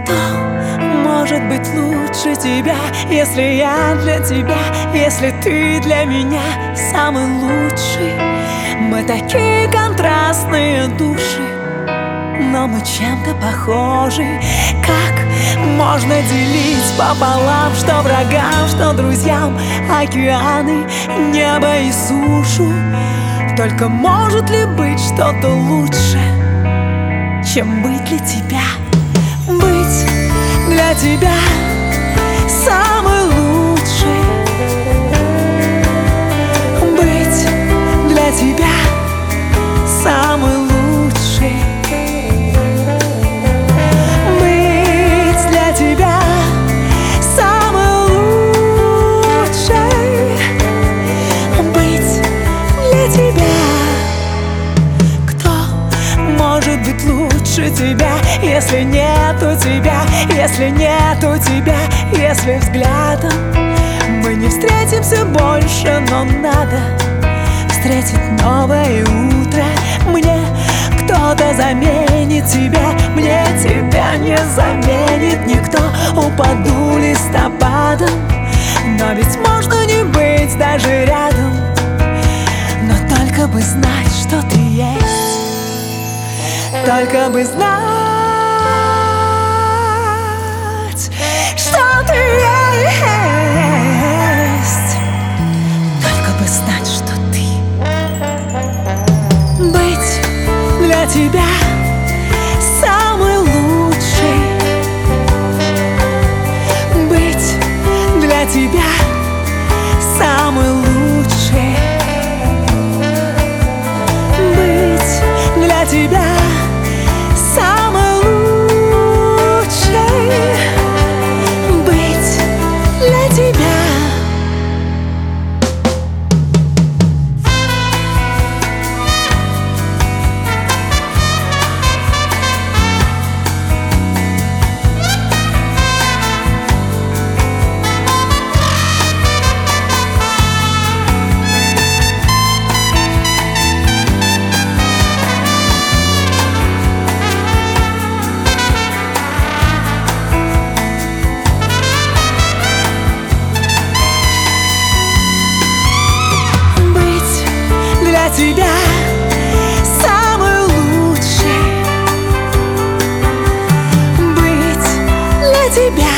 Кто может быть лучше тебя, если я для тебя, если ты для меня самый лучший? Мы такие контрастные души, но мы чем-то похожи. Как можно делить пополам, что врагам, что друзьям, океаны, небо и сушу? Только может ли быть что-то лучше, чем быть для тебя? Быть для тебя самый лучший, быть для тебя самый лучший, быть для тебя самый лучший, быть для тебя. Кто может быть лучше тебя, если нету тебя, если нету тебя, если взглядом мы не встретимся больше, но надо встретить новое утро. Мне кто-то заменит тебя, мне тебя не заменит никто. Упаду листопадом, но ведь можно не быть даже рядом. Но только бы знать, что ты есть, только бы знать, что ты есть, только бы знать, что ты. Быть для тебя самый лучший, быть для тебя самый лучший, быть для тебя самый лучший, быть для тебя. Для тебя самый лучший, быть для тебя